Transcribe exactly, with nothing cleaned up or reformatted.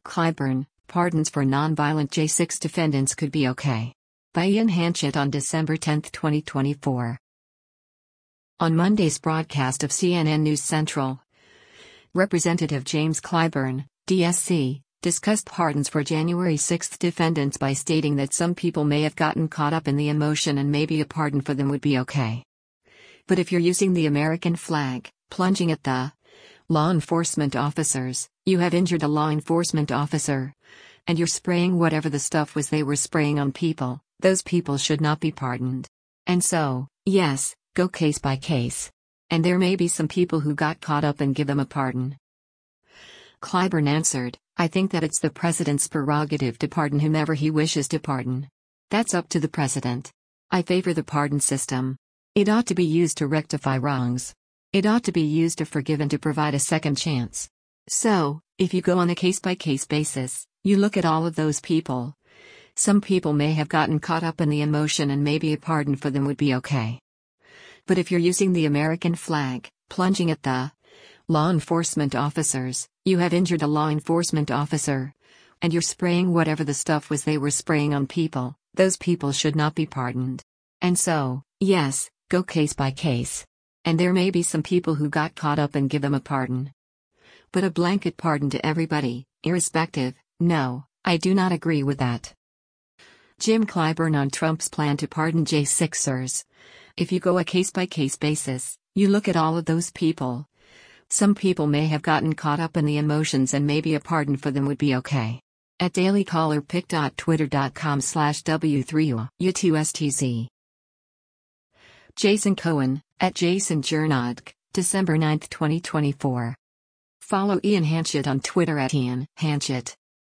Clyburn, pardons for nonviolent J six defendants could be okay. By Ian Hanchett on December tenth, twenty twenty-four. On Monday's broadcast of C N N News Central, Representative James Clyburn, D S C, discussed pardons for January sixth defendants by stating that some people may have gotten caught up in the emotion and maybe a pardon for them would be okay. But if you're using the American flag, plunging at the law enforcement officers, you have injured a law enforcement officer, and you're spraying whatever the stuff was they were spraying on people, those people should not be pardoned. And so, yes, go case by case. And there may be some people who got caught up and give them a pardon. Clyburn answered, I think that it's the president's prerogative to pardon whomever he wishes to pardon. That's up to the president. I favor the pardon system. It ought to be used to rectify wrongs. It ought to be used to forgive and to provide a second chance. So, if you go on a case-by-case basis, you look at all of those people. Some people may have gotten caught up in the emotion and maybe a pardon for them would be okay. But if you're using the American flag, plunging at the law enforcement officers, you have injured a law enforcement officer, and you're spraying whatever the stuff was they were spraying on people, those people should not be pardoned. And so, yes, go case by case. And there may be some people who got caught up and give them a pardon. But a blanket pardon to everybody, irrespective, no, I do not agree with that. Jim Clyburn on Trump's plan to pardon J sixers. If you go a case-by-case basis, you look at all of those people. Some people may have gotten caught up in the emotions and maybe a pardon for them would be okay. At daily caller pic dot twitter dot com slash W three U two S T Z. Jason Cohen, at Jason Jernodk, December ninth, twenty twenty-four. Follow Ian Hanchett on Twitter at Ian Hanchett.